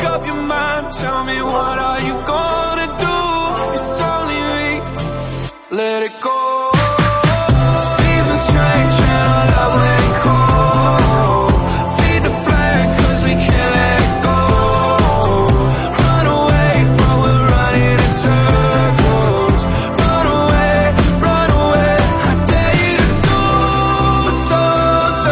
up your mind. Tell me what are you